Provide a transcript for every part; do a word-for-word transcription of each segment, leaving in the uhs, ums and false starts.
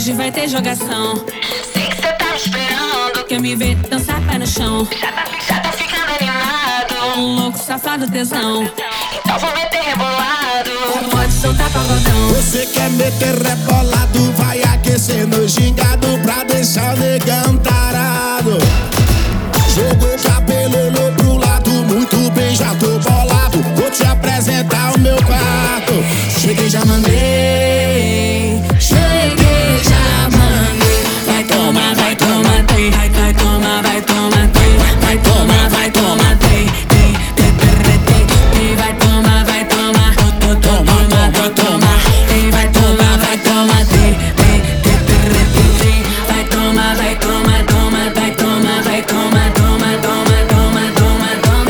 Hoje vai ter jogação. Sei que cê tá esperando. Quer me ver dançar pé no chão? Já tá, já tá ficando animado. Louco, safado, tesão. Então vou meter rebolado. Pode soltar pagodão. Você quer meter rebolado, vai aquecer no gingado pra deixar o negão tarado. Jogou o cabelo, olhou pro lado, muito bem, já tô bolado. Vou te apresentar o meu quarto. Cheguei, já mandei. Cheguei, já mandei. Vai tomar, vai tomar, tem. Vai, vai tomar, vai tomar, tem. Vai tomar, vai tomar, tem. Tem, tem, tem, tem, tem. Vai tomar, vai tomar. Tô, tô, tô, toma, vai tomar. Tem, vai tomar, vai tomar, tem. Tem, tem, tem, tem, tem. Vai tomar, vai tomar, toma, vai tomar, vai tomar, toma, toma, toma, toma,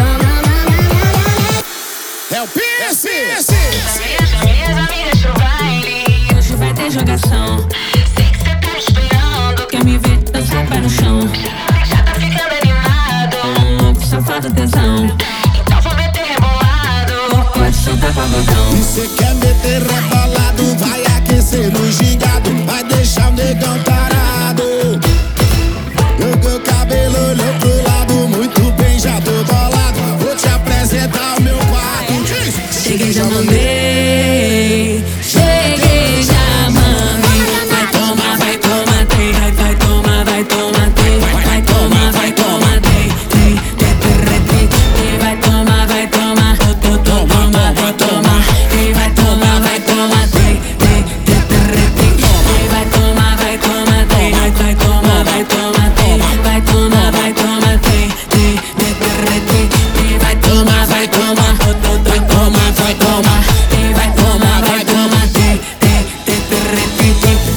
toma. É o Pierce! Minhas, minhas amigas pro baile. Hoje vai ter jogação. Sei que cê tá esperando. Quer me ver dançar pé no chão? Já tá ficando animado. Louco, safado, tesão. Então vou meter rebolado. Pode soltar pagodão. E cê quer meter rebolado, vai aquecer no gingado, vai deixar o negão tarado. Jogou o cabelo, olhou pro lado, muito bem, já tô bolado. Vou te apresentar o meu quarto. Cheguei, já mandei. Cheguei, já mandei. Vai tomar, vai tomar, tem. Vai, vai tomar, vai tomar, tem. Vai tomar, vai tomar, tem. Tem, tem, tem, tem, tem. Vai tomar, vai tomar. Tô, tô, tô, toma, vai tomar. Tem, vai tomar, vai tomar, tem. Tem, tem, tem, tem, tem. Vai tomar, vai tomar, tem. Vai, vai tomar, vai tomar, tem. Vai tomar, vai tomar, tem. Tem, tem, tem, tem, tem. Vai tomar, vai tomar. Tô, tô, tô, toma, vai tomar. Tem, vai tomar, vai tomar, tem. Tem, tem, tem, tem, tem.